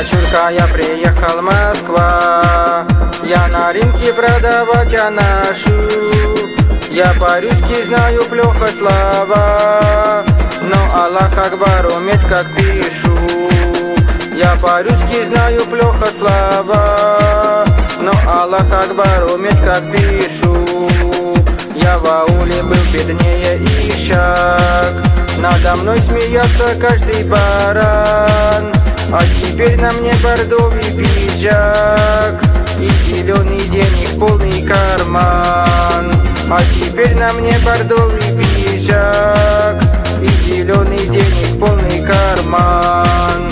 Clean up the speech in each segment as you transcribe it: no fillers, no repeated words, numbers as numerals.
Дочурка, я приехал в Москва, я на рынке продавать я ношу. Я по-русски знаю плохо слова, но Аллах Акбар уметь как пишу. Я по-русски знаю плохо слова, но Аллах Акбар уметь как пишу. Я в ауле был беднее ишак, надо мной смеется каждый баран. А теперь на мне бордовый пиджак и зеленый денег полный карман. А теперь на мне бордовый пиджак и зеленый денег полный карман.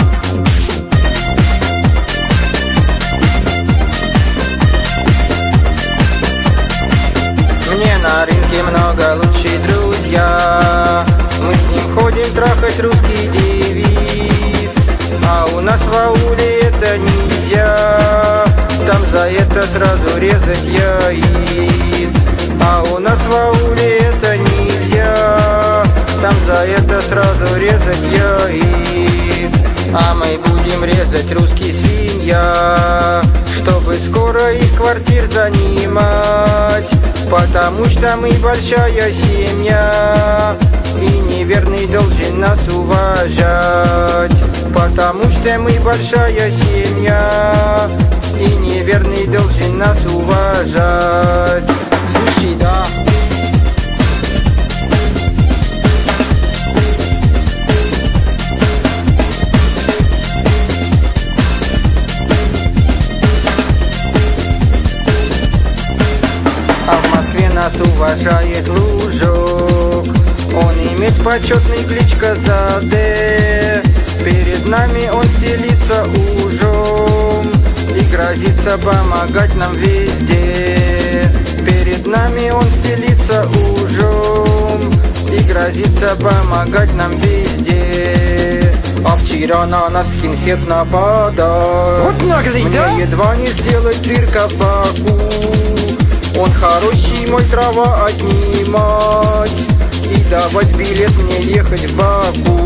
Мне на рынке много лучших друзья, мы с ним ходим трахать русских девиц. А у нас в ауле это нельзя, там за это сразу резать яиц. А у нас в ауле это нельзя, там за это сразу резать яиц. А мы будем резать русские свинья, чтобы скоро их квартир занимать. Потому что мы большая семья, и неверный должен нас уважать. Потому что мы большая семья, и неверный должен нас уважать. Слушай, да. А в Москве нас уважает Лужок, он имеет почетный кличка Заде. Перед нами он стелится ужом и грозится помогать нам везде. Перед нами он стелится ужом и грозится помогать нам везде. А вчера на нас скинхед нападал, Вот наглый, мне да? едва не сделать дырка в боку. Он хороший, мой трава отнимать и давать билет мне ехать в Баку.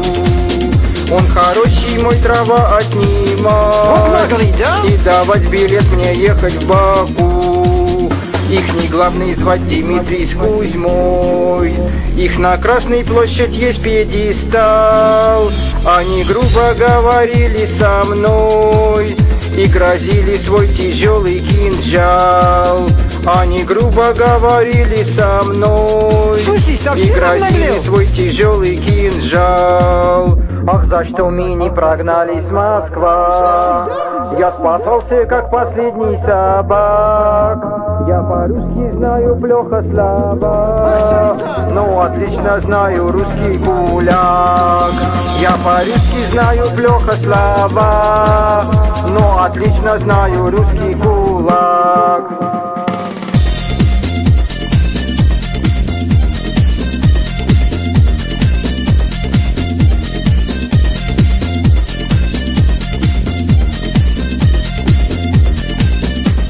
Он хороший, мой трава отнимать Вот наглый, да? и давать билет мне ехать в Баку. Их не главный звать Дмитрий с Кузьмой, их на Красной площадь есть пьедестал. Они грубо говорили со мной и грозили свой тяжелый кинжал. Они грубо говорили со мной, Слушай, и совсем грозили обнаглел? свой тяжелый кинжал. Ах, за что мы не прогнались, Москва? Я спасался, как последний собак. Я по-русски знаю плохо слова, но отлично знаю русский гуляк. Я по-русски знаю плохо слова, но отлично знаю русский гулаг.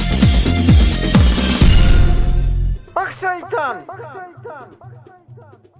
Ах, шайтан!